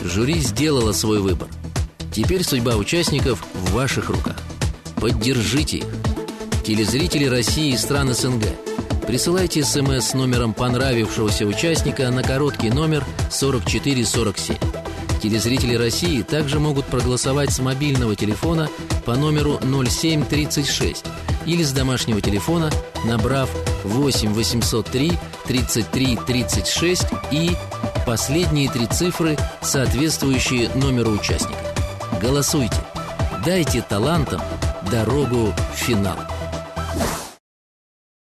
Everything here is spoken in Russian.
Жюри сделало свой выбор. Теперь судьба участников в ваших руках. Поддержите их. Телезрители России и стран СНГ, присылайте СМС с номером понравившегося участника на короткий номер 4447. Телезрители России также могут проголосовать с мобильного телефона по номеру 0736 или с домашнего телефона, набрав 8 803 33 36 и последние 3 цифры, соответствующие номеру участника. Голосуйте. Дайте талантам дорогу в финал.